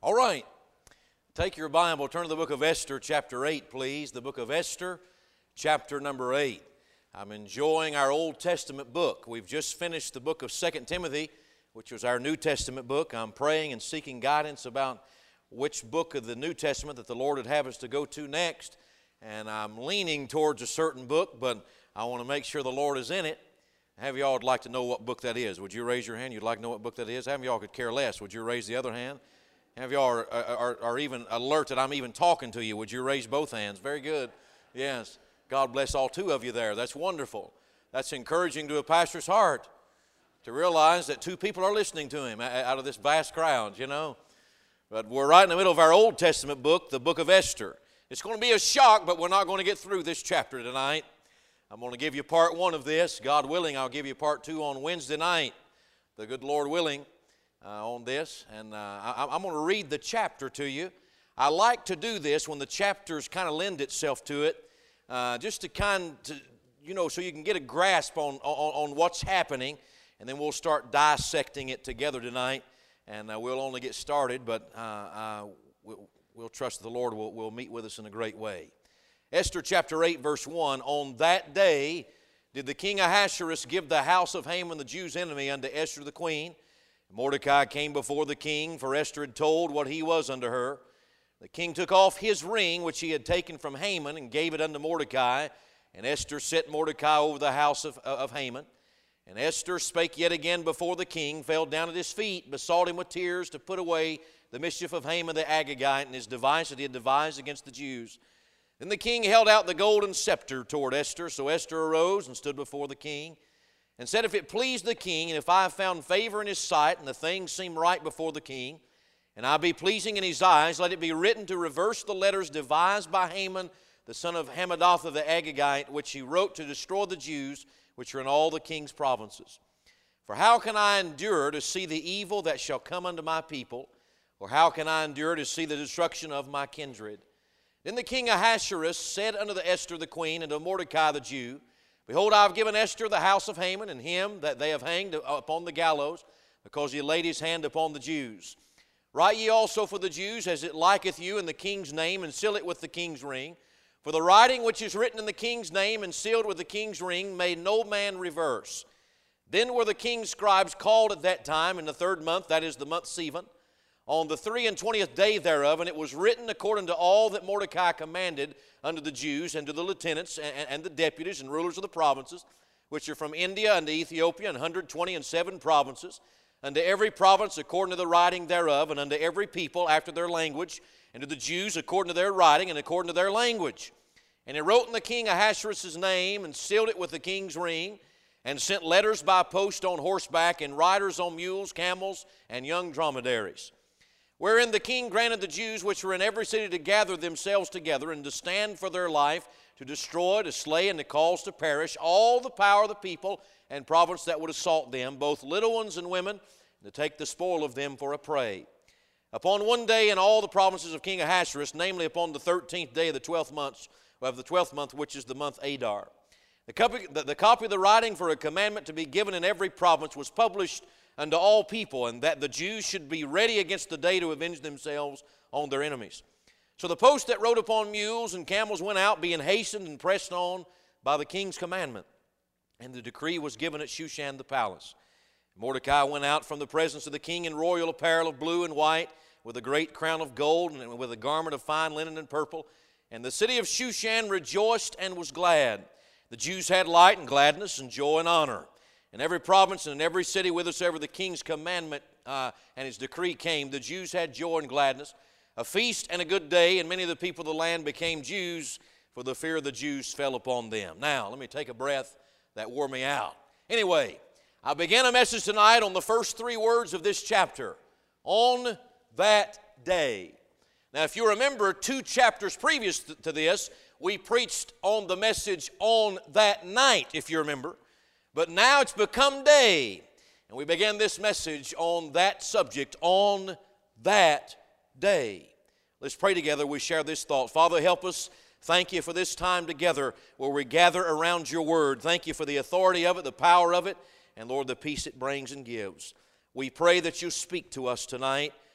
All right, take your Bible, turn to the book of Esther, chapter 8, please. The book of Esther, chapter number 8. I'm enjoying our Old Testament book. We've just finished the book of 2 Timothy, which was our New Testament book. I'm praying and seeking guidance about which book of the New Testament that the Lord would have us to go to next. And I'm leaning towards a certain book, but I want to make sure the Lord is in it. How many of y'all would like to know what book that is? Would you raise your hand? You'd like to know what book that is? How many of y'all could care less? Would you raise the other hand? How many of y'all are even alert that I'm even talking to you? Would you raise both hands? Very good. Yes. God bless all two of you there. That's wonderful. That's encouraging to a pastor's heart to realize that two people are listening to him out of this vast crowd, you know. But we're right in the middle of our Old Testament book, the book of Esther. It's going to be a shock, but we're not going to get through this chapter tonight. I'm going to give you part one of this. God willing, I'll give you part two on Wednesday night, the good Lord willing, on this. And I'm going to read the chapter to you. I like to do this when the chapters kind of lend itself to it, just to so you can get a grasp on what's happening, and then we'll start dissecting it together tonight, and we'll only get started, but we'll trust the Lord will meet with us in a great way. Esther chapter 8, verse 1, On that day did the king Ahasuerus give the house of Haman, the Jews' enemy, unto Esther the queen. Mordecai came before the king, for Esther had told what he was unto her. The king took off his ring, which he had taken from Haman, and gave it unto Mordecai. And Esther set Mordecai over the house of Haman. And Esther spake yet again before the king, fell down at his feet, besought him with tears to put away the mischief of Haman the Agagite, and his device that he had devised against the Jews. Then the king held out the golden scepter toward Esther. So Esther arose and stood before the king, and said, If it please the king, and if I have found favor in his sight, and the things seem right before the king, and I be pleasing in his eyes, let it be written to reverse the letters devised by Haman, the son of Hammedatha the Agagite, which he wrote to destroy the Jews, which are in all the king's provinces. For how can I endure to see the evil that shall come unto my people? Or how can I endure to see the destruction of my kindred? Then the king Ahasuerus said unto the Esther the queen, and to Mordecai the Jew, Behold, I have given Esther the house of Haman, and him that they have hanged upon the gallows, because he laid his hand upon the Jews. Write ye also for the Jews, as it liketh you, in the king's name, and seal it with the king's ring. For the writing which is written in the king's name, and sealed with the king's ring, may no man reverse. Then were the king's scribes called at that time, in the 3rd month, that is the month Sivan, on the 23rd day thereof, and it was written according to all that Mordecai commanded unto the Jews, and to the lieutenants, and the deputies, and rulers of the provinces, which are from India unto Ethiopia, and 127 provinces, unto every province according to the writing thereof, and unto every people after their language, and to the Jews according to their writing, and according to their language. And he wrote in the king Ahasuerus' name, and sealed it with the king's ring, and sent letters by post on horseback, and riders on mules, camels, and young dromedaries. Wherein the king granted the Jews which were in every city to gather themselves together, and to stand for their life, to destroy, to slay, and to cause to perish all the power of the people and province that would assault them, both little ones and women, and to take the spoil of them for a prey. Upon one day in all the provinces of King Ahasuerus, namely upon the 13th day of the 12th month, which is the month Adar. The copy of the writing for a commandment to be given in every province was published unto all people, and that the Jews should be ready against the day to avenge themselves on their enemies. So the post that rode upon mules and camels went out, being hastened and pressed on by the king's commandment. And the decree was given at Shushan the palace. Mordecai went out from the presence of the king in royal apparel of blue and white, with a great crown of gold, and with a garment of fine linen and purple. And the city of Shushan rejoiced and was glad. The Jews had light and gladness and joy and honor. In every province and in every city whithersoever the king's commandment and his decree came, the Jews had joy and gladness, a feast and a good day, and many of the people of the land became Jews, for the fear of the Jews fell upon them. Now, let me take a breath that wore me out. Anyway, I began a message tonight on the first 3 words of this chapter, on that day. Now, if you remember 2 chapters previous to this, we preached on the message on that night, if you remember. But now it's become day, and we began this message on that subject, on that day. Let's pray together. We share this thought. Father, help us. Thank you for this time together where we gather around your word. Thank you for the authority of it, the power of it, and Lord, the peace it brings and gives. We pray that you speak to us tonight.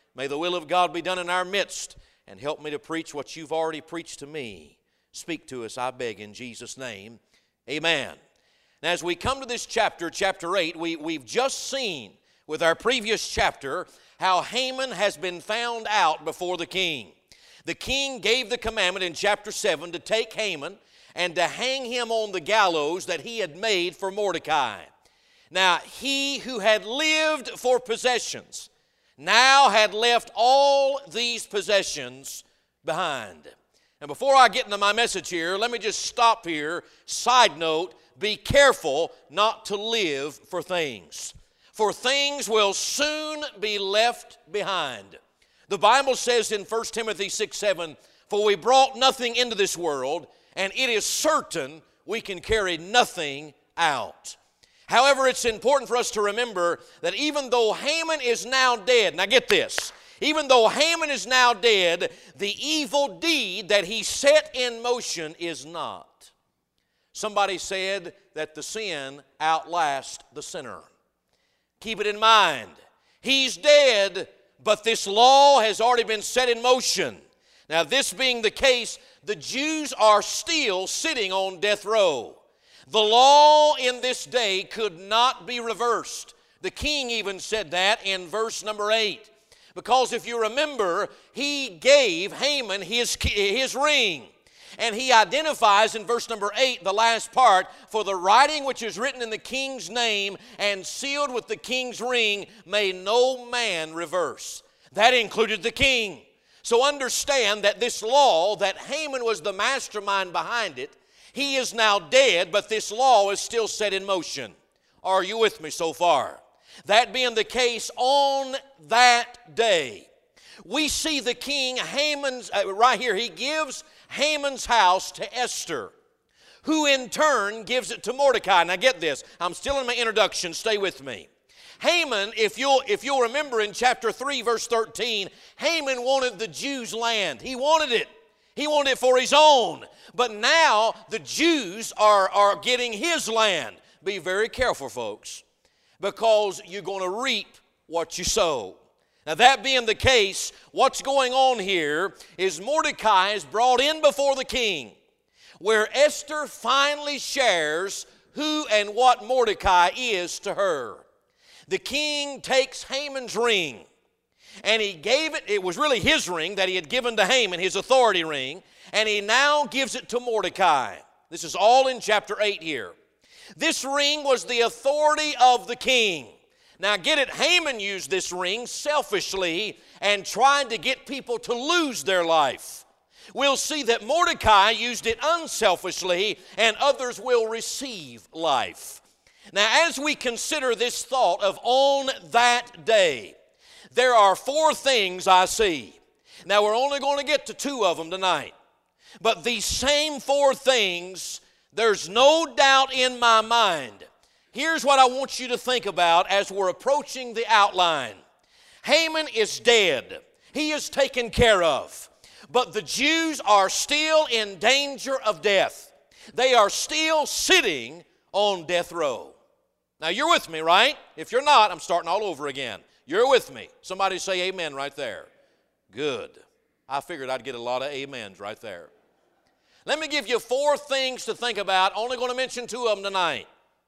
May the will of God be done in our midst, and help me to preach what you've already preached to me. Speak to us, I beg, in Jesus' name. Amen. Now, as we come to this chapter, chapter 8, we've just seen with our previous chapter how Haman has been found out before the king. The king gave the commandment in chapter 7 to take Haman and to hang him on the gallows that he had made for Mordecai. Now, he who had lived for possessions now had left all these possessions behind. And before I get into my message here, let me just stop here. Side note, be careful not to live for things. For things will soon be left behind. The Bible says in 1 Timothy 6:7, "For we brought nothing into this world, and it is certain we can carry nothing out." However, it's important for us to remember that even though Haman is now dead, now get this, even though Haman is now dead, the evil deed that he set in motion is not. Somebody said that the sin outlasts the sinner. Keep it in mind. He's dead, but this law has already been set in motion. Now, this being the case, the Jews are still sitting on death row. The law in this day could not be reversed. The king even said that in verse number 8. Because if you remember, he gave Haman his ring. And he identifies in verse number 8, the last part, "For the writing which is written in the king's name and sealed with the king's ring may no man reverse." That included the king. So understand that this law, that Haman was the mastermind behind it, he is now dead, but this law is still set in motion. Are you with me so far? That being the case, on that day, we see the king Haman's, right here, he gives Haman's house to Esther, who in turn gives it to Mordecai. Now get this, I'm still in my introduction, stay with me. Haman, if you'll remember in chapter 3, verse 13, Haman wanted the Jews' land. He wanted it. He wanted it for his own. But now the Jews are getting his land. Be very careful, folks, because you're going to reap what you sow. Now, that being the case, what's going on here is Mordecai is brought in before the king, where Esther finally shares who and what Mordecai is to her. The king takes Haman's ring, and he gave it, it was really his ring that he had given to Haman, his authority ring, and he now gives it to Mordecai. This is all in chapter 8 here. This ring was the authority of the king. Now get it, Haman used this ring selfishly and tried to get people to lose their life. We'll see that Mordecai used it unselfishly and others will receive life. Now as we consider this thought of on that day, there are 4 things I see. Now we're only going to get to 2 of them tonight. But these same 4 things, there's no doubt in my mind. Here's what I want you to think about as we're approaching the outline. Haman is dead. He is taken care of. But the Jews are still in danger of death. They are still sitting on death row. Now you're with me, right? If you're not, I'm starting all over again. You're with me. Somebody say amen right there. Good. I figured I'd get a lot of amens right there. Let me give you 4 things to think about. Only going to mention 2 of them tonight.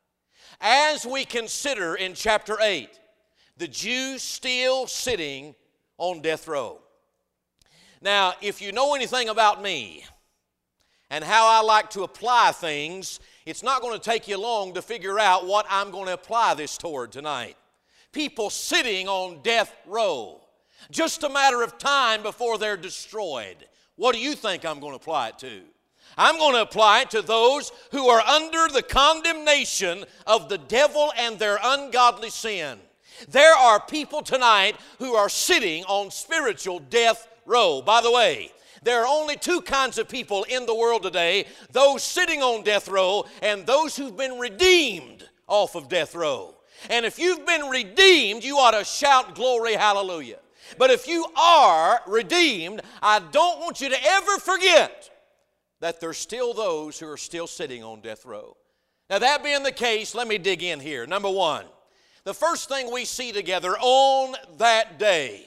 As we consider in chapter 8, the Jews still sitting on death row. Now, if you know anything about me and how I like to apply things, it's not going to take you long to figure out what I'm going to apply this toward tonight. People sitting on death row. Just a matter of time before they're destroyed. What do you think I'm going to apply it to? I'm going to apply it to those who are under the condemnation of the devil and their ungodly sin. There are people tonight who are sitting on spiritual death row. By the way, there are only 2 kinds of people in the world today, those sitting on death row and those who've been redeemed off of death row. And if you've been redeemed, you ought to shout glory, hallelujah. But if you are redeemed, I don't want you to ever forget that there's still those who are still sitting on death row. Now that being the case, let me dig in here. Number 1, the first thing we see together on that day,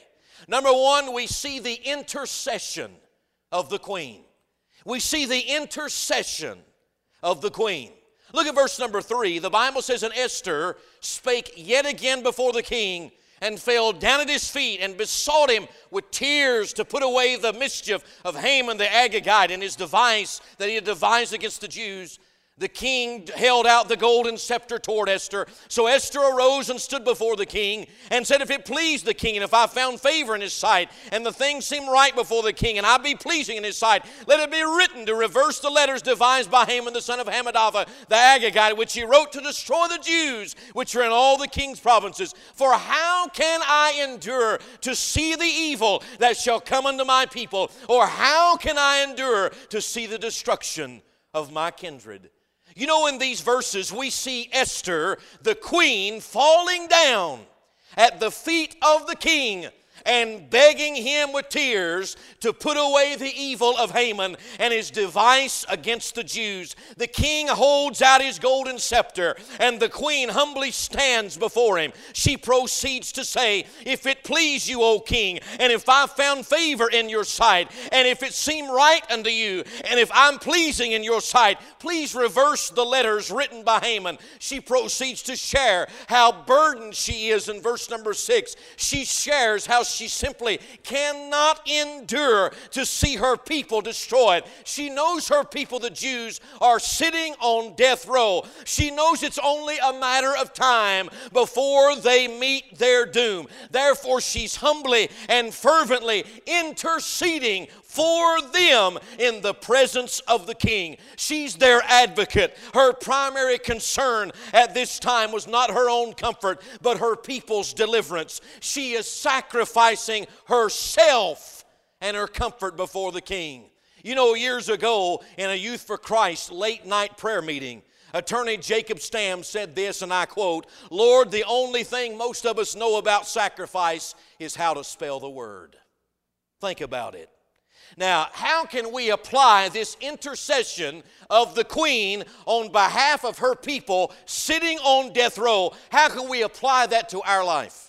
Number one, we see the intercession of the queen. We see the intercession of the queen. Look at verse number 3. The Bible says, "And Esther spake yet again before the king, and fell down at his feet, and besought him with tears to put away the mischief of Haman the Agagite and his device that he had devised against the Jews. The king held out the golden scepter toward Esther. So Esther arose and stood before the king and said, If it please the king, and if I found favor in his sight, and the thing seemed right before the king, and I be pleasing in his sight, let it be written to reverse the letters devised by Haman the son of Hammedatha the Agagite, which he wrote to destroy the Jews, which are in all the king's provinces. For how can I endure to see the evil that shall come unto my people? Or how can I endure to see the destruction of my kindred?" You know, in these verses, we see Esther, the queen, falling down at the feet of the king and begging him with tears to put away the evil of Haman and his device against the Jews. The king holds out his golden scepter, and the queen humbly stands before him. She proceeds to say, "If it please you, O king, and if I found favor in your sight, and if it seem right unto you, and if I'm pleasing in your sight, please reverse the letters written by Haman." She proceeds to share how burdened she is in verse number 6. She shares how she simply cannot endure to see her people destroyed. She knows her people, the Jews, are sitting on death row. She knows it's only a matter of time before they meet their doom. Therefore, she's humbly and fervently interceding for them in the presence of the king. She's their advocate. Her primary concern at this time was not her own comfort, but her people's deliverance. She is sacrificing herself and her comfort before the king. You know, years ago in a Youth for Christ late night prayer meeting, Attorney Jacob Stamm said this, and I quote, "Lord, the only thing most of us know about sacrifice is how to spell the word." Think about it. Now, how can we apply this intercession of the queen on behalf of her people sitting on death row? How can we apply that to our life?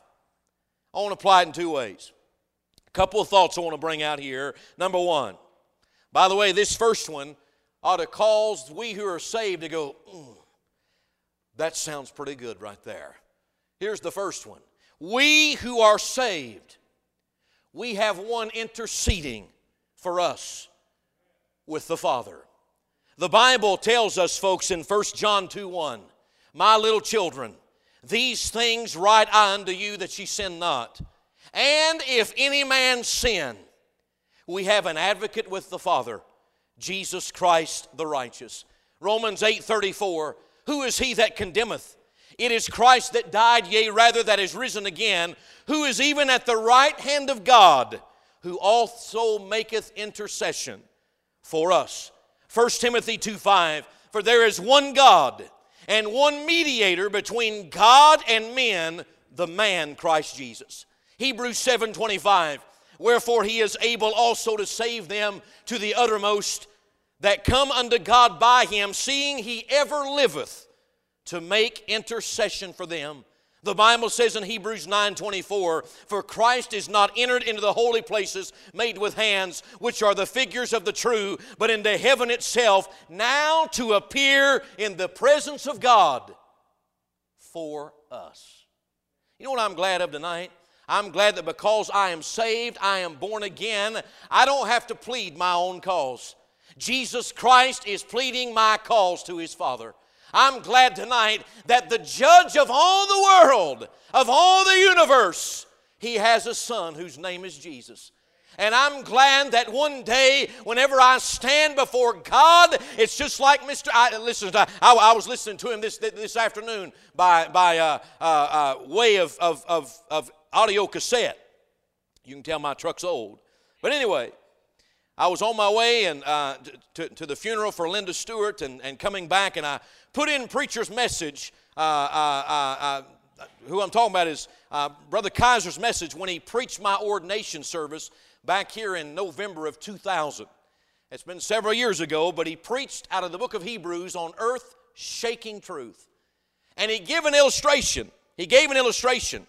I want to apply it in two ways. A couple of thoughts I want to bring out here. Number one, by the way, this first one ought to cause we who are saved to go, that sounds pretty good right there. Here's the first one. We who are saved, we have one interceding for us with the Father. The Bible tells us, folks, in 1 John 2:1, "My little children, these things write I unto you, that ye sin not. And if any man sin, we have an advocate with the Father, Jesus Christ the righteous." Romans 8:34, "Who is he that condemneth? It is Christ that died, yea, rather that is risen again, who is even at the right hand of God, who also maketh intercession for us." 1 Timothy 2:5, "For there is one God, and one mediator between God and men, the man Christ Jesus." Hebrews 7:25, "Wherefore he is able also to save them to the uttermost that come unto God by him, seeing he ever liveth to make intercession for them." The Bible says in Hebrews 9:24, "For Christ is not entered into the holy places made with hands, which are the figures of the true, but into heaven itself, now to appear in the presence of God for us." You know what I'm glad of tonight? I'm glad that because I am saved, I am born again, I don't have to plead my own cause. Jesus Christ is pleading my cause to his Father. I'm glad tonight that the judge of all the world, of all the universe, he has a son whose name is Jesus. And I'm glad that one day, whenever I stand before God, it's just like I was listening to him this afternoon by way of audio cassette. You can tell my truck's old. But anyway, I was on my way and to the funeral for Linda Stewart and coming back, and I put in preacher's message. Who I'm talking about is Brother Kaiser's message when he preached my ordination service back here in November of 2000. It's been several years ago, but he preached out of the book of Hebrews on earth-shaking truth. And he gave an illustration.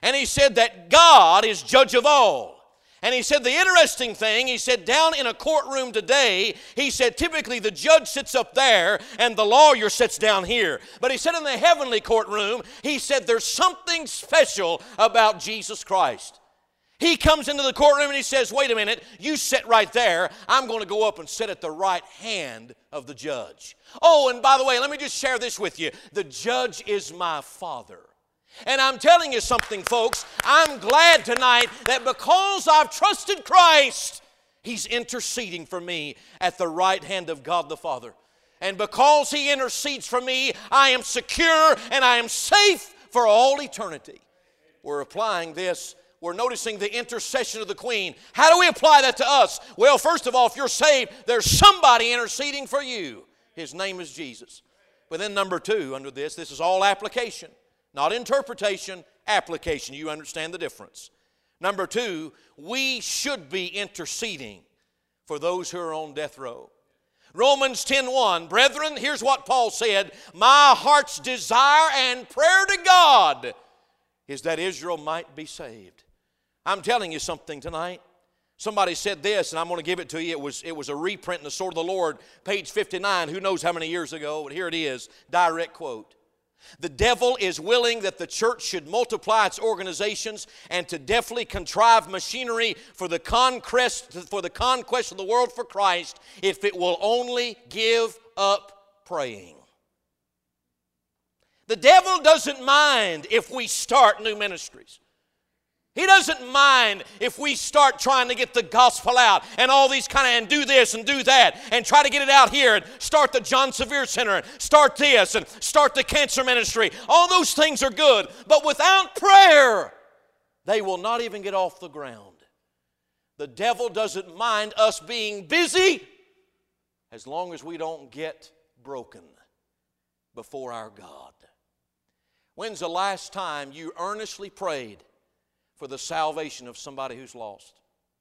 And he said that God is judge of all. And he said the interesting thing, he said down in a courtroom today, he said typically the judge sits up there and the lawyer sits down here. But he said in the heavenly courtroom, he said there's something special about Jesus Christ. He comes into the courtroom and he says, wait a minute, you sit right there. I'm going to go up and sit at the right hand of the judge. Oh, and by the way, let me just share this with you. The judge is my Father. And I'm telling you something, folks. I'm glad tonight that because I've trusted Christ, He's interceding for me at the right hand of God the Father. And because He intercedes for me, I am secure and I am safe for all eternity. We're applying this. We're noticing the intercession of the Queen. How do we apply that to us? Well, first of all, if you're saved, there's somebody interceding for you. His name is Jesus. But then number two, under this is all application. Not interpretation, application. You understand the difference. Number two, we should be interceding for those who are on death row. Romans 10:1, brethren, here's what Paul said, my heart's desire and prayer to God is that Israel might be saved. I'm telling you something tonight. Somebody said this, and I'm going to give it to you. It was a reprint in the Sword of the Lord, page 59, who knows how many years ago, but here it is, direct quote. The devil is willing that the church should multiply its organizations and to deftly contrive machinery for the conquest of the world for Christ if it will only give up praying. The devil doesn't mind if we start new ministries. He doesn't mind if we start trying to get the gospel out and all these and do this and do that and try to get it out here and start the John Sevier Center and start this and start the cancer ministry. All those things are good, but without prayer, they will not even get off the ground. The devil doesn't mind us being busy as long as we don't get broken before our God. When's the last time you earnestly prayed for the salvation of somebody who's lost?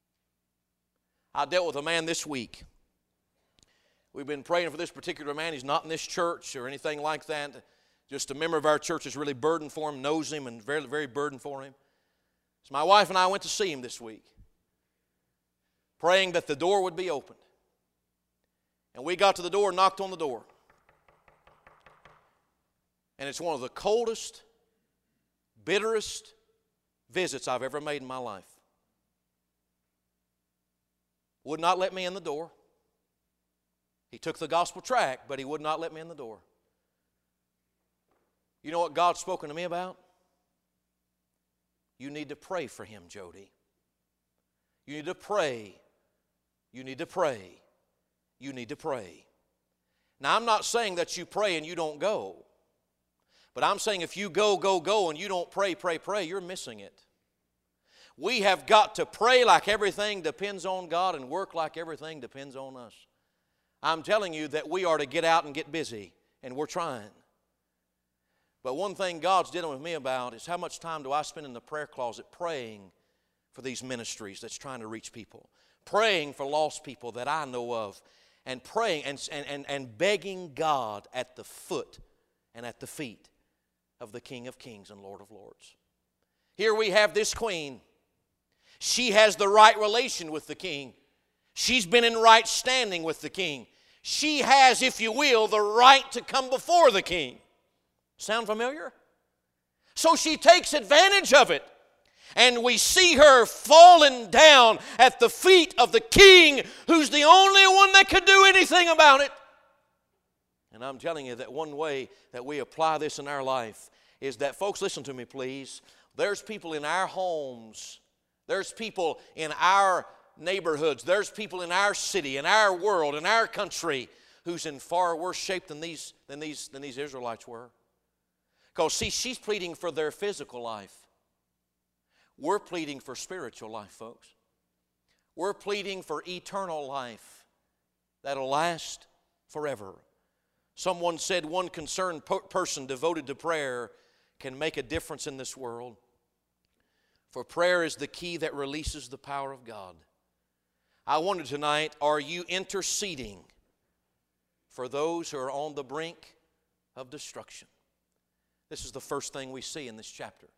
I dealt with a man this week. We've been praying for this particular man. He's not in this church or anything like that. Just a member of our church is really burdened for him, knows him, and very, very burdened for him. So my wife and I went to see him this week, praying that the door would be opened. And we got to the door and knocked on the door. And it's one of the coldest, bitterest visits I've ever made in my life. Would not let me in the door. He took the gospel tract, but he would not let me in the door. You know what God's spoken to me about? You need to pray for him, Jody. You need to pray. You need to pray. You need to pray. Now, I'm not saying that you pray and you don't go. But I'm saying if you go, and you don't pray, you're missing it. We have got to pray like everything depends on God and work like everything depends on us. I'm telling you that we are to get out and get busy, and we're trying. But one thing God's dealing with me about is how much time do I spend in the prayer closet praying for these ministries that's trying to reach people, praying for lost people that I know of, and praying and begging God at the foot and at the feet of the King of Kings and Lord of Lords. Here we have this queen. She has the right relation with the king. She's been in right standing with the king. She has, if you will, the right to come before the king. Sound familiar? So she takes advantage of it. And we see her falling down at the feet of the king, who's the only one that could do anything about it. And I'm telling you that one way that we apply this in our life is that, folks, listen to me, please. There's people in our homes. There's people in our neighborhoods. There's people in our city, in our world, in our country who's in far worse shape than these Israelites were. Because, see, she's pleading for their physical life. We're pleading for spiritual life, folks. We're pleading for eternal life that'll last forever. Someone said one concerned person devoted to prayer can make a difference in this world. For prayer is the key that releases the power of God. I wonder tonight, are you interceding for those who are on the brink of destruction? This is the first thing we see in this chapter.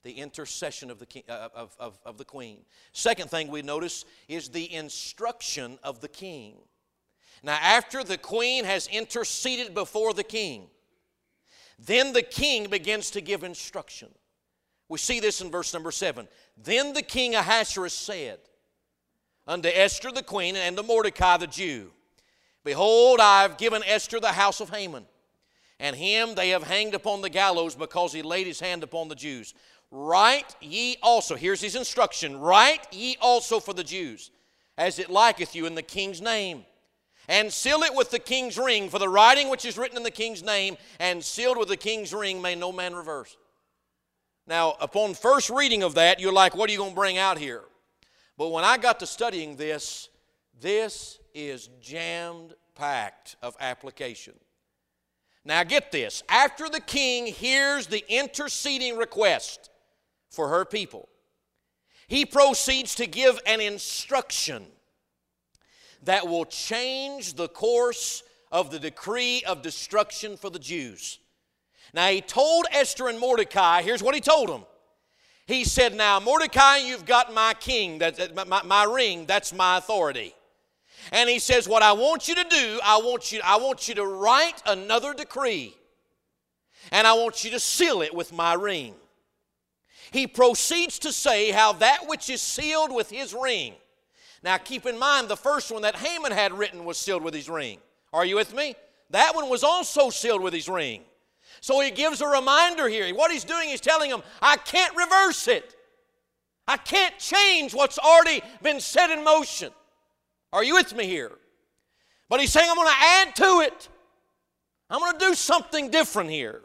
The intercession of the, king, of the queen. Second thing we notice is the instruction of the king. Now, after the queen has interceded before the king, then the king begins to give instruction. We see this in verse number 7. Then the king Ahasuerus said unto Esther the queen and to Mordecai the Jew, Behold, I have given Esther the house of Haman, and him they have hanged upon the gallows because he laid his hand upon the Jews. Write ye also, here's his instruction, write ye also for the Jews, as it liketh you in the king's name. And seal it with the king's ring, for the writing which is written in the king's name and sealed with the king's ring may no man reverse. Now, upon first reading of that, you're like, what are you going to bring out here? But when I got to studying this, this is jam-packed of application. Now get this, after the king hears the interceding request for her people, he proceeds to give an instruction that will change the course of the decree of destruction for the Jews. Now he told Esther and Mordecai, here's what he told them. He said, now Mordecai, you've got my king, my ring, that's my authority. And he says, what I want you to do, I want you to write another decree. And I want you to seal it with my ring. He proceeds to say how that which is sealed with his ring. Now keep in mind, the first one that Haman had written was sealed with his ring. Are you with me? That one was also sealed with his ring. So he gives a reminder here. What he's doing is telling them, I can't reverse it. I can't change what's already been set in motion. Are you with me here? But he's saying, I'm going to add to it. I'm going to do something different here.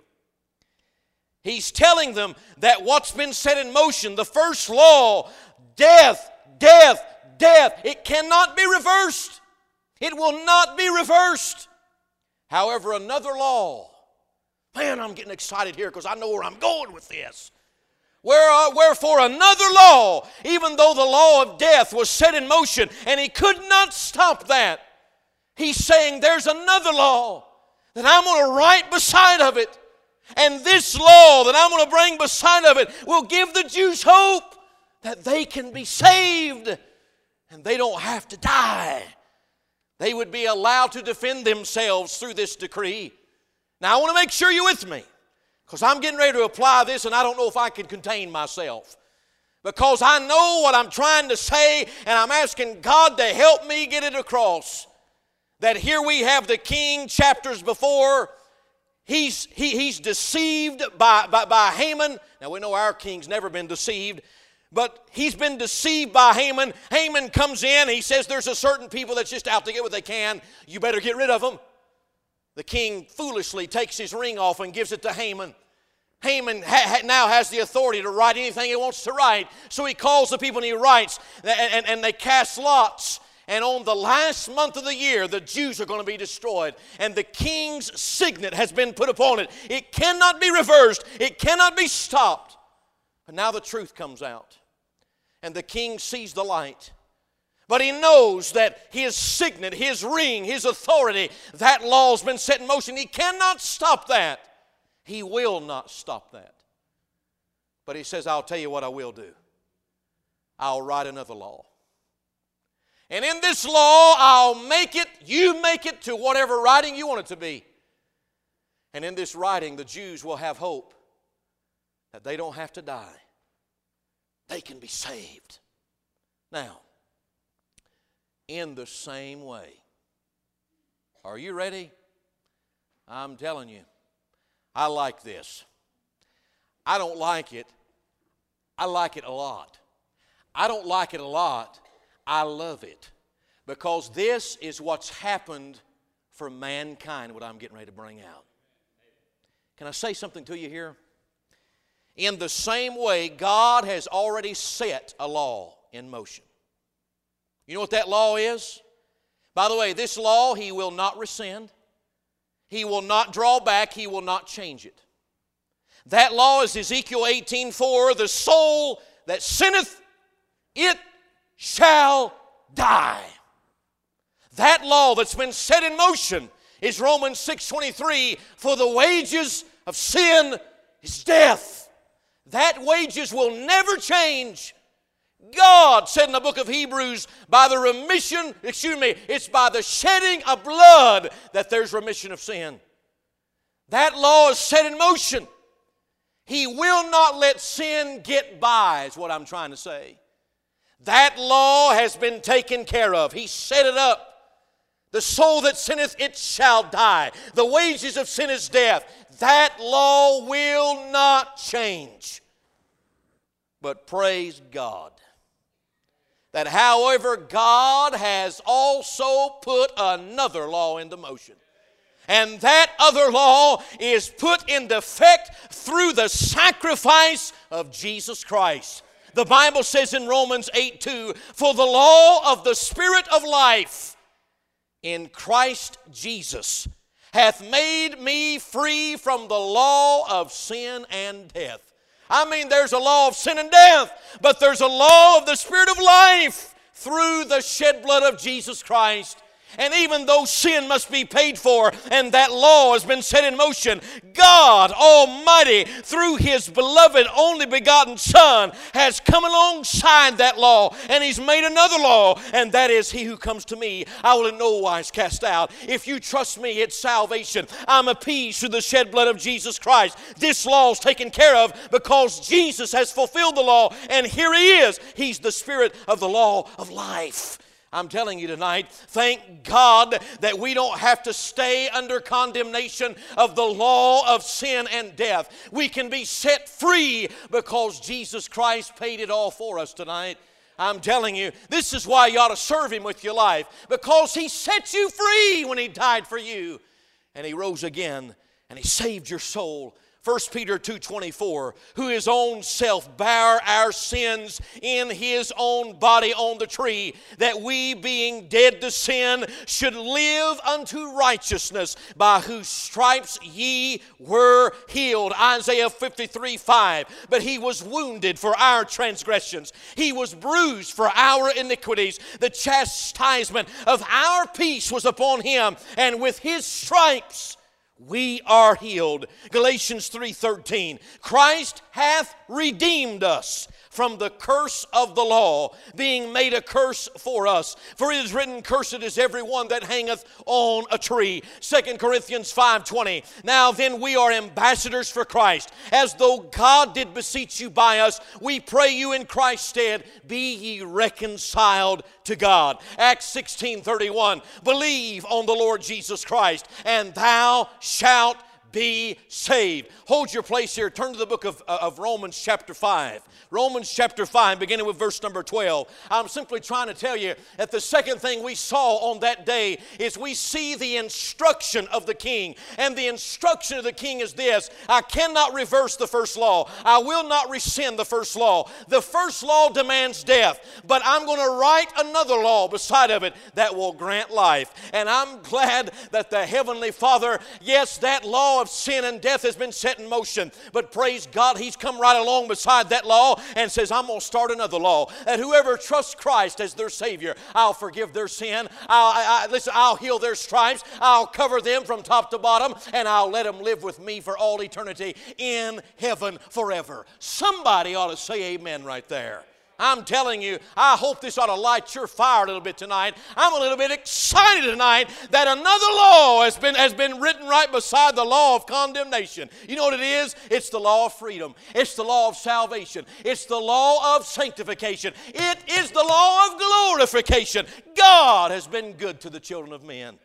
He's telling them that what's been set in motion, the first law, death, death, death, it cannot be reversed. It will not be reversed. However, another law, man, I'm getting excited here because I know where I'm going with this. Wherefore another law, even though the law of death was set in motion, and he could not stop that, he's saying there's another law that I'm going to write beside of it. And this law that I'm going to bring beside of it will give the Jews hope that they can be saved and they don't have to die. They would be allowed to defend themselves through this decree. Now I want to make sure you're with me, because I'm getting ready to apply this and I don't know if I can contain myself. Because I know what I'm trying to say, and I'm asking God to help me get it across. That here we have the king chapters before. He's deceived by Haman. Now we know our king's never been deceived, but he's been deceived by Haman. Haman comes in. He says there's a certain people that's just out to get what they can. You better get rid of them. The king foolishly takes his ring off and gives it to Haman. Haman now has the authority to write anything he wants to write. So he calls the people and he writes, and they cast lots. And on the last month of the year, the Jews are going to be destroyed. And the king's signet has been put upon it. It cannot be reversed. It cannot be stopped. But now the truth comes out. And the king sees the light. But he knows that his signet, his ring, his authority, that law's been set in motion. He cannot stop that. He will not stop that. But he says, I'll tell you what I will do. I'll write another law. And in this law, I'll make it, you make it to whatever writing you want it to be. And in this writing, the Jews will have hope that they don't have to die. They can be saved. Now, in the same way, are you ready? I'm telling you, I like this. I don't like it. I like it a lot. I don't like it a lot. I love it, because this is what's happened for mankind, what I'm getting ready to bring out. Can I say something to you here? In the same way, God has already set a law in motion. You know what that law is? By the way, this law He will not rescind. He will not draw back. He will not change it. That law is Ezekiel 18:4, the soul that sinneth, it shall die. That law that's been set in motion is Romans 6:23, for the wages of sin is death. That wages will never change. God said in the book of Hebrews, it's by the shedding of blood that there's remission of sin. That law is set in motion. He will not let sin get by, is what I'm trying to say. That law has been taken care of. He set it up. The soul that sinneth, it shall die. The wages of sin is death. That law will not change. But praise God that however God has also put another law into motion. And that other law is put into effect through the sacrifice of Jesus Christ. The Bible says in Romans 8:2, "For the law of the Spirit of life in Christ Jesus hath made me free from the law of sin and death." I mean, there's a law of sin and death, but there's a law of the Spirit of life through the shed blood of Jesus Christ. And even though sin must be paid for and that law has been set in motion, God Almighty, through His beloved only begotten Son, has come alongside that law, and He's made another law, and that is, "He who comes to me, I will in no wise cast out." If you trust me, it's salvation. I'm appeased through the shed blood of Jesus Christ. This law is taken care of because Jesus has fulfilled the law, and here He is. He's the Spirit of the law of life. I'm telling you tonight, thank God that we don't have to stay under condemnation of the law of sin and death. We can be set free because Jesus Christ paid it all for us tonight. I'm telling you, this is why you ought to serve Him with your life, because He set you free when He died for you. And He rose again, and He saved your soul. 1 Peter 2:24, "Who His own self bare our sins in His own body on the tree, that we being dead to sin should live unto righteousness, by whose stripes ye were healed." Isaiah 53:5, "But He was wounded for our transgressions. He was bruised for our iniquities. The chastisement of our peace was upon Him, and with His stripes we are healed." Galatians 3:13, "Christ hath redeemed us from the curse of the law, being made a curse for us. For it is written, Cursed is every one that hangeth on a tree." 2 Corinthians 5:20, "Now then we are ambassadors for Christ, as though God did beseech you by us. We pray you in Christ's stead, be ye reconciled to God." Acts 16:31, "Believe on the Lord Jesus Christ, and thou shalt be saved." Hold your place here. Turn to the book of Romans chapter 5. Romans chapter 5, beginning with verse number 12. I'm simply trying to tell you that the second thing we saw on that day is we see the instruction of the king. And the instruction of the king is this: I cannot reverse the first law. I will not rescind the first law. The first law demands death, but I'm going to write another law beside of it that will grant life. And I'm glad that the Heavenly Father, yes, that law of sin and death has been set in motion, but praise God, He's come right along beside that law and says, "I'm going to start another law, that whoever trusts Christ as their Savior, I'll forgive their sin, I'll heal their stripes, I'll cover them from top to bottom, and I'll let them live with me for all eternity in heaven forever." Somebody ought to say amen right there. I'm telling you, I hope this ought to light your fire a little bit tonight. I'm a little bit excited tonight that another law has been written right beside the law of condemnation. You know what it is? It's the law of freedom. It's the law of salvation. It's the law of sanctification. It is the law of glorification. God has been good to the children of men.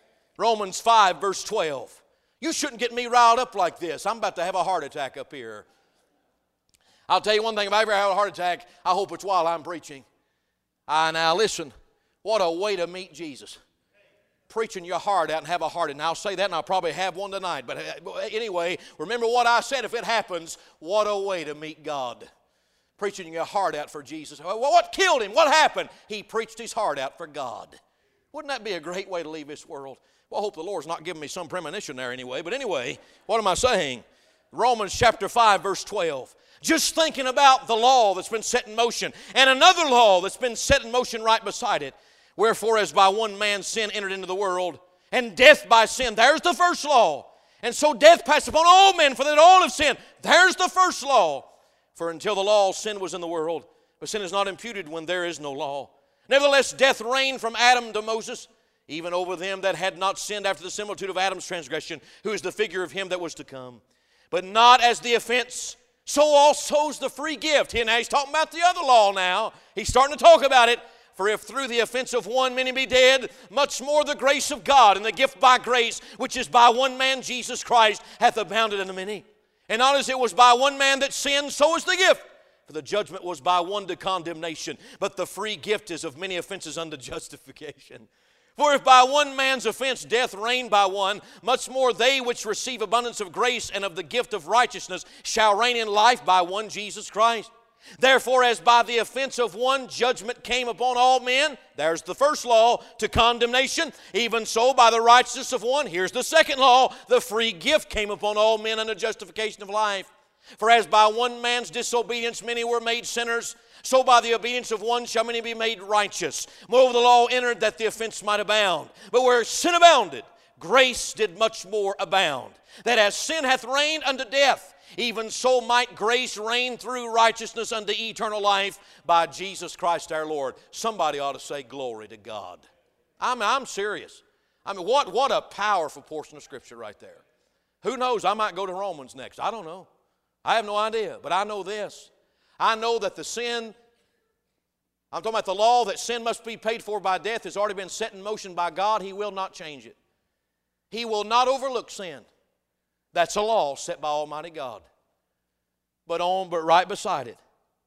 Romans 5 verse 12. You shouldn't get me riled up like this. I'm about to have a heart attack up here. I'll tell you one thing, if I ever have a heart attack, I hope it's while I'm preaching. Now listen, what a way to meet Jesus. Preaching your heart out and have a heart. And I'll say that, and I'll probably have one tonight. But anyway, remember what I said. If it happens, what a way to meet God. Preaching your heart out for Jesus. Well, what killed him? What happened? He preached his heart out for God. Wouldn't that be a great way to leave this world? Well, I hope the Lord's not giving me some premonition there anyway. But anyway, what am I saying? Romans chapter 5, verse 12. Just thinking about the law that's been set in motion, and another law that's been set in motion right beside it. "Wherefore, as by one man sin entered into the world, and death by sin." There's the first law. "And so death passed upon all men, for that all have sinned." There's the first law. For until the law, sin was in the world, but sin is not imputed when there is no law. Nevertheless, death reigned from Adam to Moses, even over them that had not sinned after the similitude of Adam's transgression, who is the figure of him that was to come. But not as the offense, so also is the free gift. Here now he's talking about the other law now. He's starting to talk about it. For if through the offense of one many be dead, much more the grace of God and the gift by grace, which is by one man Jesus Christ, hath abounded unto many. And not as it was by one man that sinned, so is the gift. For the judgment was by one to condemnation, but the free gift is of many offenses unto justification. For if by one man's offense death reigned by one, much more they which receive abundance of grace and of the gift of righteousness shall reign in life by one Jesus Christ. Therefore, as by the offense of one judgment came upon all men, there's the first law, to condemnation, even so by the righteousness of one, here's the second law, the free gift came upon all men unto justification of life. For as by one man's disobedience many were made sinners, so by the obedience of one shall many be made righteous. Moreover, the law entered that the offense might abound. But where sin abounded, grace did much more abound. That as sin hath reigned unto death, even so might grace reign through righteousness unto eternal life by Jesus Christ our Lord. Somebody ought to say glory to God. I'm serious. What a powerful portion of Scripture right there. Who knows? I might go to Romans next. I don't know. I have no idea. But I know this. I know that the sin, I'm talking about the law that sin must be paid for by death, has already been set in motion by God. He will not change it. He will not overlook sin. That's a law set by Almighty God. But right beside it,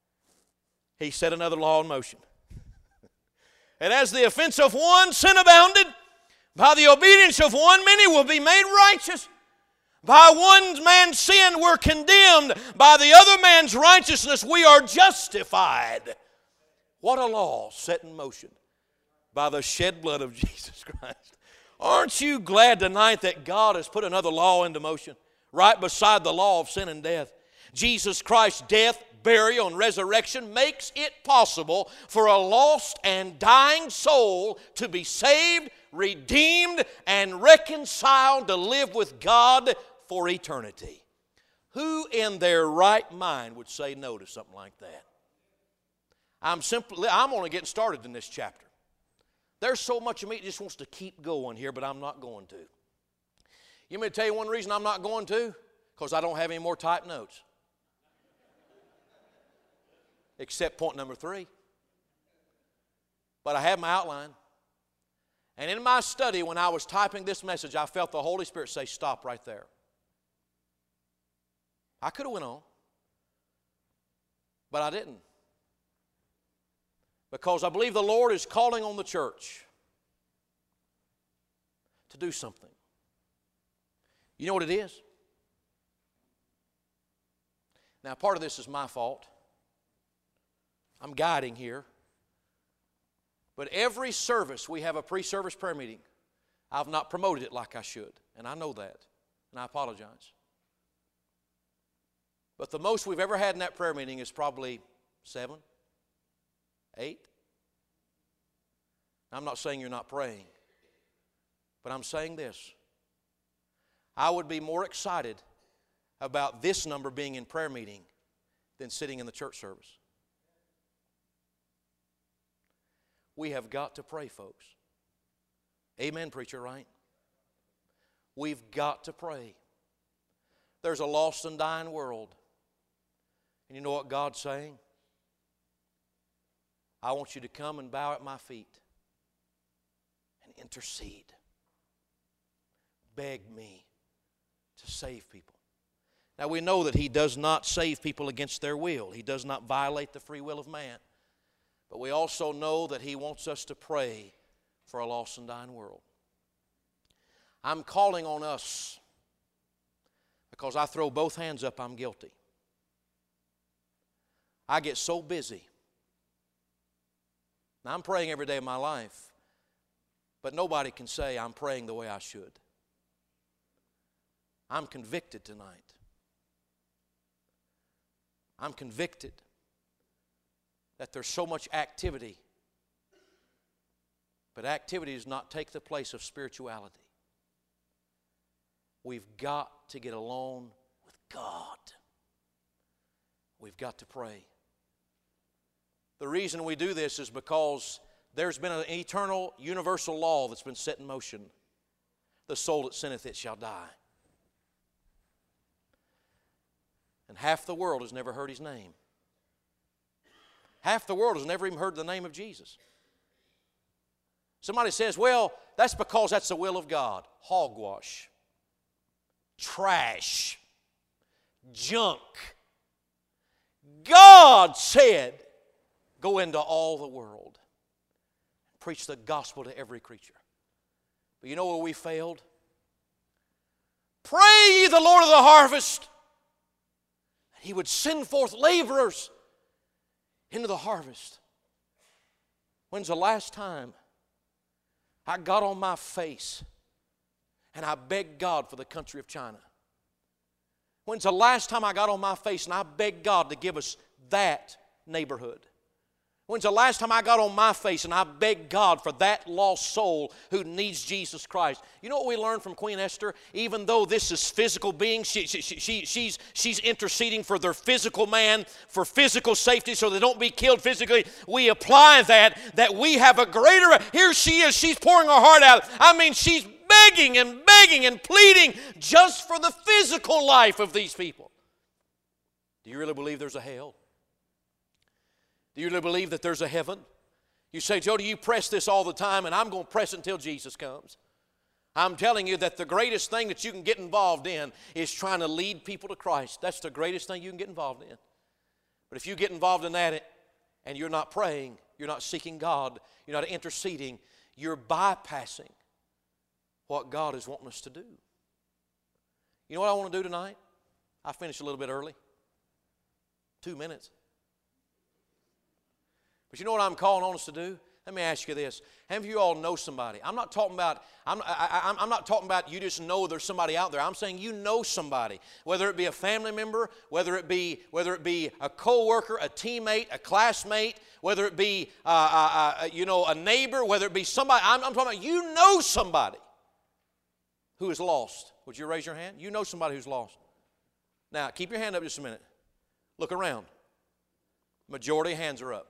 He set another law in motion. And as the offense of one sin abounded, by the obedience of one many will be made righteous. By one man's sin we're condemned. By the other man's righteousness we are justified. What a law set in motion by the shed blood of Jesus Christ. Aren't you glad tonight that God has put another law into motion right beside the law of sin and death? Jesus Christ's death, burial, and resurrection makes it possible for a lost and dying soul to be saved, redeemed, and reconciled to live with God for eternity. Who in their right mind would say no to something like that? I'm only getting started in this chapter. There's so much of me that just wants to keep going here, but I'm not going to. You want me to tell you one reason I'm not going to? Because I don't have any more typed notes. Except point number 3. But I have my outline. And in my study, when I was typing this message, I felt the Holy Spirit say, stop right there. I could have went on. But I didn't. Because I believe the Lord is calling on the church to do something. You know what it is? Now, part of this is my fault. I'm guiding here. But every service, we have a pre-service prayer meeting. I've not promoted it like I should, and I know that, and I apologize. But the most we've ever had in that prayer meeting is probably 7, 8. I'm not saying you're not praying, but I'm saying this. I would be more excited about this number being in prayer meeting than sitting in the church service. We have got to pray, folks. Amen, preacher, right? We've got to pray. There's a lost and dying world. And you know what God's saying? I want you to come and bow at my feet and intercede. Beg me to save people. Now we know that He does not save people against their will. He does not violate the free will of man. But we also know that He wants us to pray for a lost and dying world. I'm calling on us because I throw both hands up, I'm guilty. I get so busy. Now, I'm praying every day of my life, but nobody can say I'm praying the way I should. I'm convicted tonight. I'm convicted that there's so much activity, but activity does not take the place of spirituality. We've got to get alone with God. We've got to pray. The reason we do this is because there's been an eternal, universal law that's been set in motion. The soul that sinneth, it shall die. And half the world has never heard His name. Half the world has never even heard the name of Jesus. Somebody says, well, that's because that's the will of God. Hogwash. Trash. Junk. God said, go into all the world. Preach the gospel to every creature. But you know where we failed? Pray ye the Lord of the harvest, that He would send forth laborers into the harvest. When's the last time I got on my face and I begged God for the country of China? When's the last time I got on my face and I begged God to give us that neighborhood? When's the last time I got on my face and I begged God for that lost soul who needs Jesus Christ? You know what we learned from Queen Esther? Even though this is physical beings, she's interceding for their physical man, for physical safety so they don't be killed physically. We apply that we have a greater, here she is, she's pouring her heart out. I mean, she's begging and pleading just for the physical life of these people. Do you really believe there's a hell? Do you really believe that there's a heaven? You say, Jody, you press this all the time, and I'm going to press it until Jesus comes. I'm telling you that the greatest thing that you can get involved in is trying to lead people to Christ. That's the greatest thing you can get involved in. But if you get involved in that and you're not praying, you're not seeking God, you're not interceding, you're bypassing what God is wanting us to do. You know what I want to do tonight? I finished a little bit early. 2 minutes. But you know what I'm calling on us to do? Let me ask you this. How many of you all know somebody? I'm not talking about you just know there's somebody out there. I'm saying you know somebody. Whether it be a family member, whether it be a co-worker, a teammate, a classmate, whether it be a neighbor, whether it be somebody. I'm talking about you know somebody who is lost. Would you raise your hand? You know somebody who's lost. Now, keep your hand up just a minute. Look around. Majority of hands are up.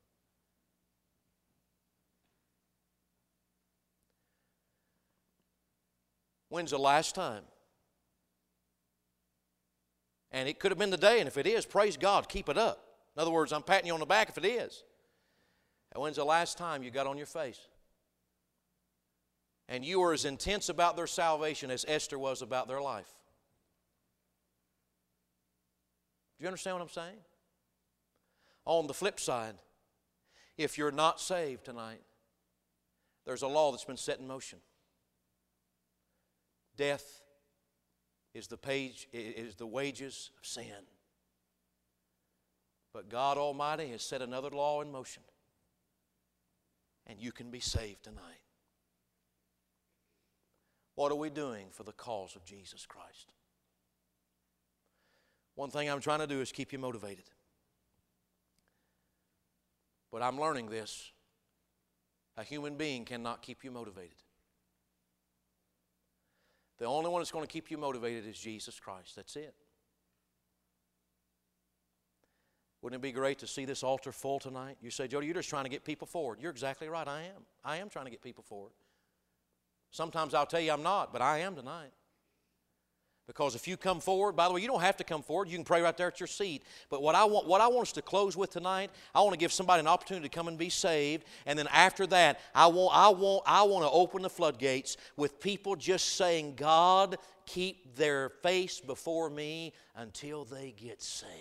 When's the last time? And it could have been today, and if it is, praise God, keep it up. In other words, I'm patting you on the back if it is. And when's the last time you got on your face? And you were as intense about their salvation as Esther was about their life. Do you understand what I'm saying? On the flip side, if you're not saved tonight, there's a law that's been set in motion. Death is the wages of sin. But God Almighty has set another law in motion. And you can be saved tonight. What are we doing for the cause of Jesus Christ? One thing I'm trying to do is keep you motivated. But I'm learning this. A human being cannot keep you motivated. The only one that's going to keep you motivated is Jesus Christ. That's it. Wouldn't it be great to see this altar full tonight? You say, Jody, you're just trying to get people forward. You're exactly right. I am. I am trying to get people forward. Sometimes I'll tell you I'm not, but I am tonight. Because if you come forward, by the way, you don't have to come forward. You can pray right there at your seat. But what I want us to close with tonight, I want to give somebody an opportunity to come and be saved. And then after that, I want to open the floodgates with people just saying, God, keep their face before me until they get saved.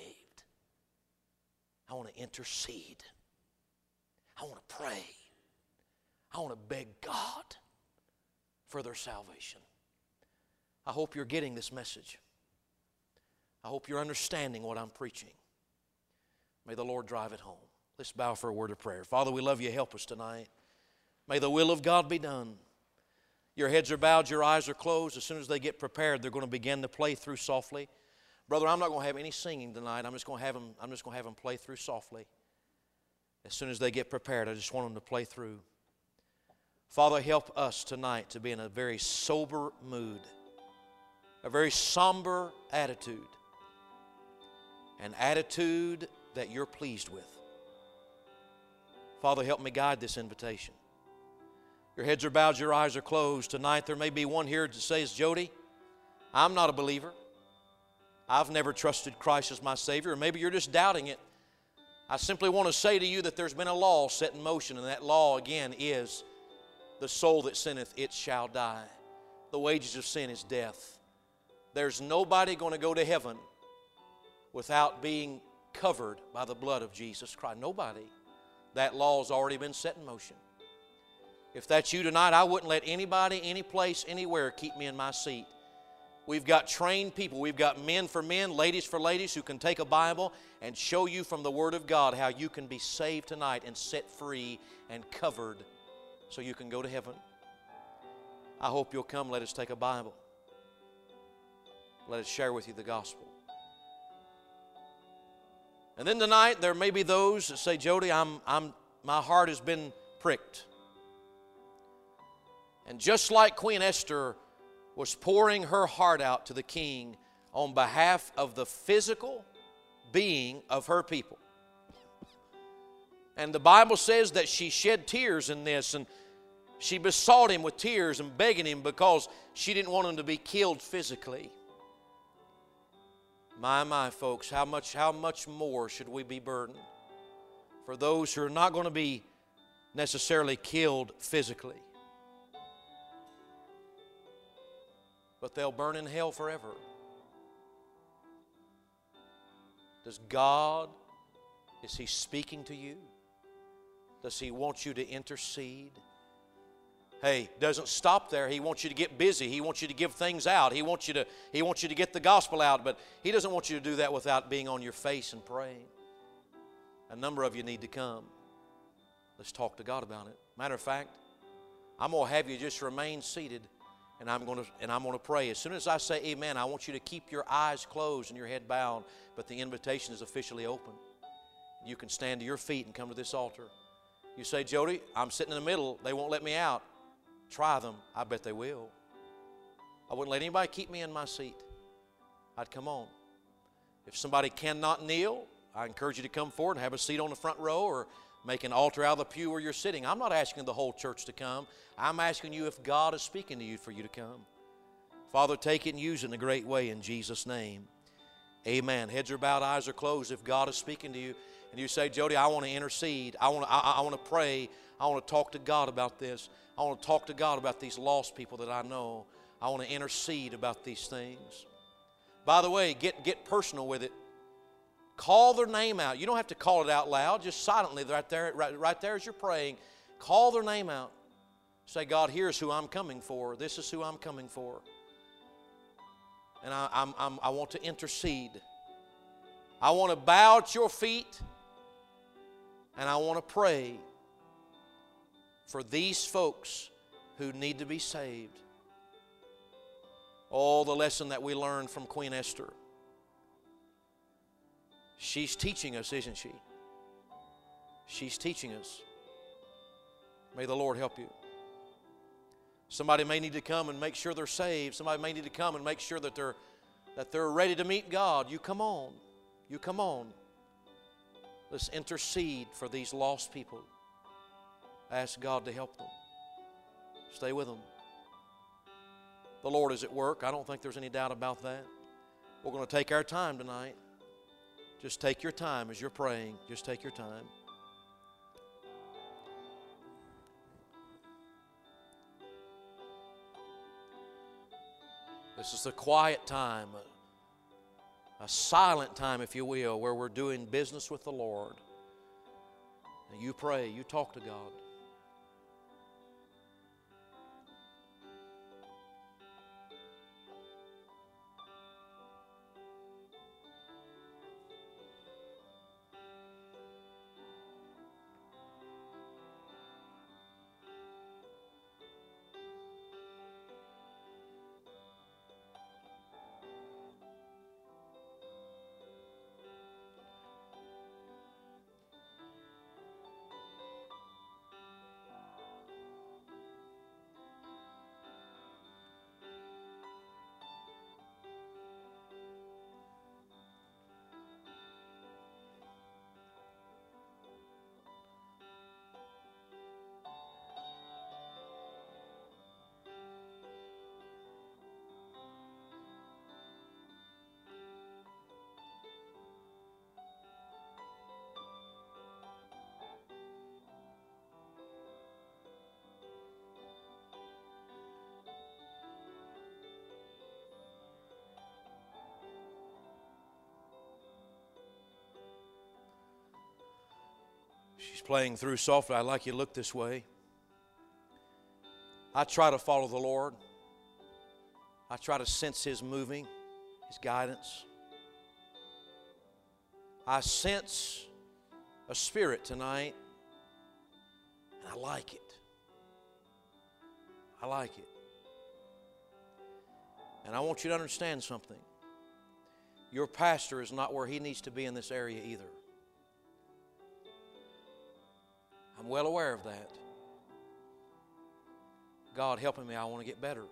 I want to intercede. I want to pray. I want to beg God for their salvation. I hope you're getting this message. I hope you're understanding what I'm preaching. May the Lord drive it home. Let's bow for a word of prayer. Father, we love you. Help us tonight. May the will of God be done. Your heads are bowed, your eyes are closed. As soon as they get prepared, they're going to begin to play through softly. Brother, I'm not going to have any singing tonight. I'm just going to have them play through softly. As soon as they get prepared, I just want them to play through. Father, help us tonight to be in a very sober mood, a very somber attitude, an attitude that you're pleased with. Father, help me guide this invitation. Your heads are bowed, your eyes are closed. Tonight there may be one here that says, Jody, I'm not a believer. I've never trusted Christ as my Savior. Or maybe you're just doubting it. I simply want to say to you that there's been a law set in motion, and that law again is the soul that sinneth, it shall die. The wages of sin is death. There's nobody going to go to heaven without being covered by the blood of Jesus Christ. Nobody. That law has already been set in motion. If that's you tonight, I wouldn't let anybody, any place, anywhere keep me in my seat. We've got trained people. We've got men for men, ladies for ladies who can take a Bible and show you from the Word of God how you can be saved tonight and set free and covered so you can go to heaven. I hope you'll come. Let us take a Bible. Let us share with you the gospel. And then tonight there may be those that say, Jody, my heart has been pricked. And just like Queen Esther was pouring her heart out to the king on behalf of the physical being of her people. And the Bible says that she shed tears in this, and she besought him with tears and begging him because she didn't want him to be killed physically. My, folks, how much more should we be burdened for those who are not going to be necessarily killed physically, but they'll burn in hell forever. Does God, is He speaking to you? Does He want you to intercede? Hey, doesn't stop there. He wants you to get busy. He wants you to give things out. He wants you to get the gospel out, but He doesn't want you to do that without being on your face and praying. A number of you need to come. Let's talk to God about it. Matter of fact, I'm going to have you just remain seated, and I'm going to pray. As soon as I say amen, I want you to keep your eyes closed and your head bowed, but the invitation is officially open. You can stand to your feet and come to this altar. You say, Jody, I'm sitting in the middle. They won't let me out. Try them. I bet they will. I wouldn't let anybody keep me in my seat. I'd come on. If somebody cannot kneel, I encourage you to come forward and have a seat on the front row or make an altar out of the pew where you're sitting. I'm not asking the whole church to come. I'm asking you if God is speaking to you for you to come. Father, take it and use it in a great way in Jesus' name. Amen. Heads are bowed, eyes are closed. If God is speaking to you and you say, Jody, I want to intercede. I want to pray. I want to talk to God about this. I want to talk to God about these lost people that I know. I want to intercede about these things. By the way, get personal with it. Call their name out. You don't have to call it out loud. Just silently right there as you're praying. Call their name out. Say, God, here's who I'm coming for. This is who I'm coming for. And I want to intercede. I want to bow at your feet. And I want to pray for these folks who need to be saved. Oh, the lesson that we learned from Queen Esther. She's teaching us, isn't she? She's teaching us. May the Lord help you. Somebody may need to come and make sure they're saved. Somebody may need to come and make sure that they're ready to meet God. You come on. You come on. Let's intercede for these lost people. Ask God to help them. Stay with them. The Lord is at work. I don't think there's any doubt about that. We're going to take our time tonight. Just take your time as you're praying. Just take your time. This is a quiet time, a silent time, if you will, where we're doing business with the Lord. And you pray, you talk to God. He's playing through softly. I'd like you to look this way. I try to follow the Lord. I try to sense His moving, His guidance. I sense a spirit tonight, and I like it. I like it. And I want you to understand something. Your pastor is not where he needs to be in this area either. I'm well aware of that. God helping me, I want to get better.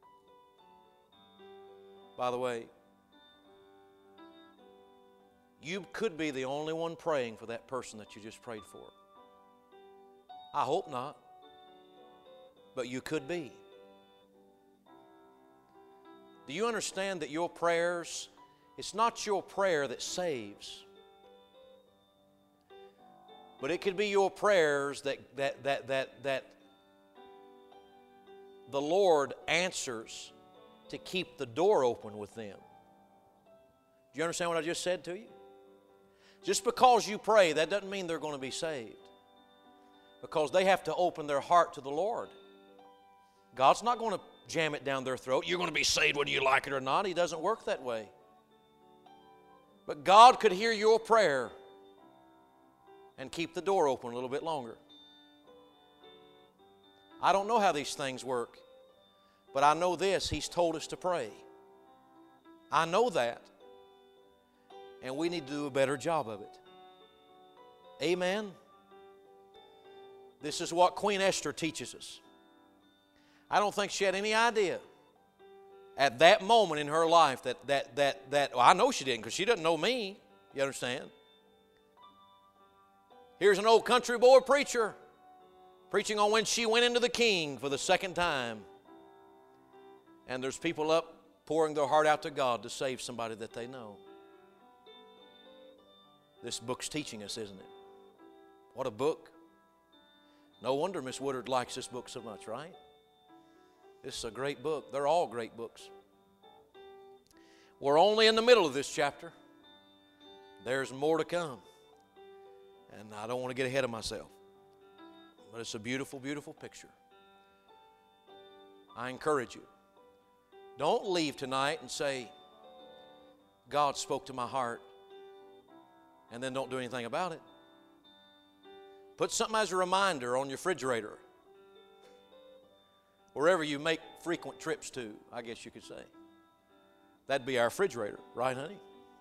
By the way, you could be the only one praying for that person that you just prayed for. I hope not, but you could be. Do you understand that your prayers, it's not your prayer that saves, but it could be your prayers that the Lord answers to keep the door open with them. Do you understand what I just said to you? Just because you pray, that doesn't mean they're going to be saved. Because they have to open their heart to the Lord. God's not going to jam it down their throat. You're going to be saved whether you like it or not. He doesn't work that way. But God could hear your prayer and keep the door open a little bit longer. I don't know how these things work, but I know this: He's told us to pray. I know that. And we need to do a better job of it. Amen? This is what Queen Esther teaches us. I don't think she had any idea at that moment in her life well, I know she didn't, because she doesn't know me. You understand? Here's an old country boy preacher preaching on when she went into the king for the second time. And there's people up pouring their heart out to God to save somebody that they know. This book's teaching us, isn't it? What a book. No wonder Miss Woodard likes this book so much, right? This is a great book. They're all great books. We're only in the middle of this chapter. There's more to come. And I don't want to get ahead of myself. But it's a beautiful, beautiful picture. I encourage you. Don't leave tonight and say, God spoke to my heart, and then don't do anything about it. Put something as a reminder on your refrigerator. Wherever you make frequent trips to, I guess you could say. That'd be our refrigerator, right, honey?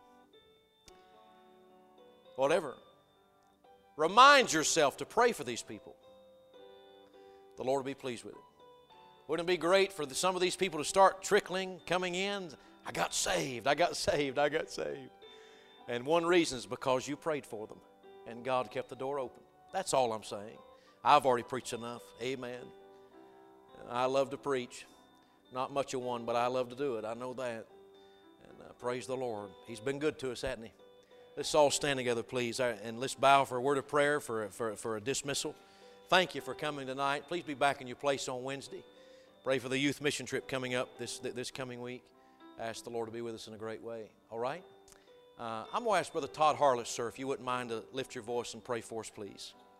Whatever. Remind yourself to pray for these people. The Lord will be pleased with it. Wouldn't it be great for some of these people to start trickling, coming in? I got saved, I got saved, I got saved. And one reason is because you prayed for them and God kept the door open. That's all I'm saying. I've already preached enough. Amen. I love to preach. Not much of one, but I love to do it. I know that. And praise the Lord. He's been good to us, hasn't He? Let's all stand together, please, and let's bow for a word of prayer for a dismissal. Thank you for coming tonight. Please be back in your place on Wednesday. Pray for the youth mission trip coming up this coming week. I ask the Lord to be with us in a great way. All right? I'm going to ask Brother Todd Harless, sir, if you wouldn't mind to lift your voice and pray for us, please.